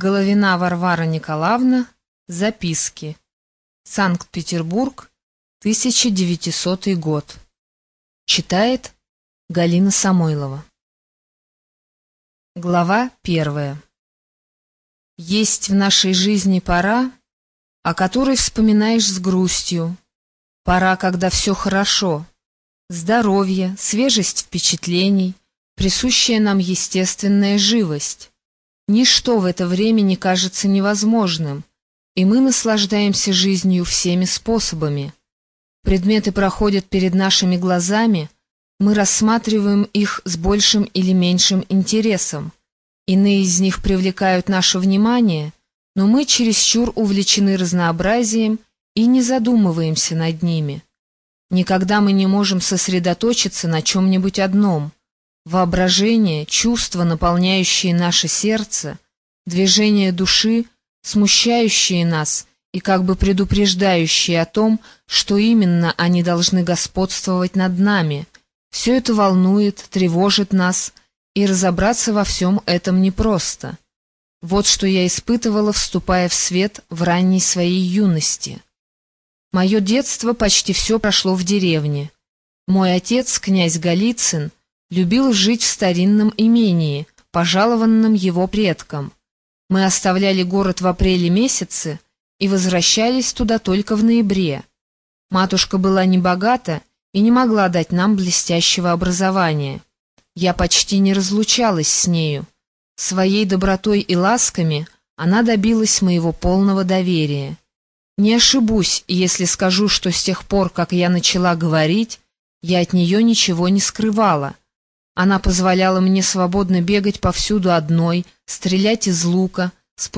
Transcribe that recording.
Головина Варвара Николаевна. Записки. Санкт-Петербург, 1900 год. Читает Галина Самойлова. Глава 1. Есть в нашей жизни пора, о которой вспоминаешь с грустью. Пора, когда все хорошо. Здоровье, свежесть впечатлений, присущая нам естественная живость. Ничто в это время не кажется невозможным, и мы наслаждаемся жизнью всеми способами. Предметы проходят перед нашими глазами, мы рассматриваем их с большим или меньшим интересом. Иные из них привлекают наше внимание, но мы чересчур увлечены разнообразием и не задумываемся над ними. Никогда мы не можем сосредоточиться на чем-нибудь одном. Воображение, чувства, наполняющие наше сердце, движения души, смущающие нас и как бы предупреждающие о том, что именно они должны господствовать над нами, все это волнует, тревожит нас, и разобраться во всем этом непросто. Вот что я испытывала, вступая в свет в ранней своей юности. Мое детство почти все прошло в деревне. Мой отец, князь Голицын, любил жить в старинном имении, пожалованном его предкам. Мы оставляли город в апреле месяце и возвращались туда только в ноябре. Матушка была небогата и не могла дать нам блестящего образования. Я почти не разлучалась с нею. Своей добротой и ласками она добилась моего полного доверия. Не ошибусь, если скажу, что с тех пор, как я начала говорить, я от нее ничего не скрывала. Она позволяла мне свободно бегать повсюду одной, стрелять из лука,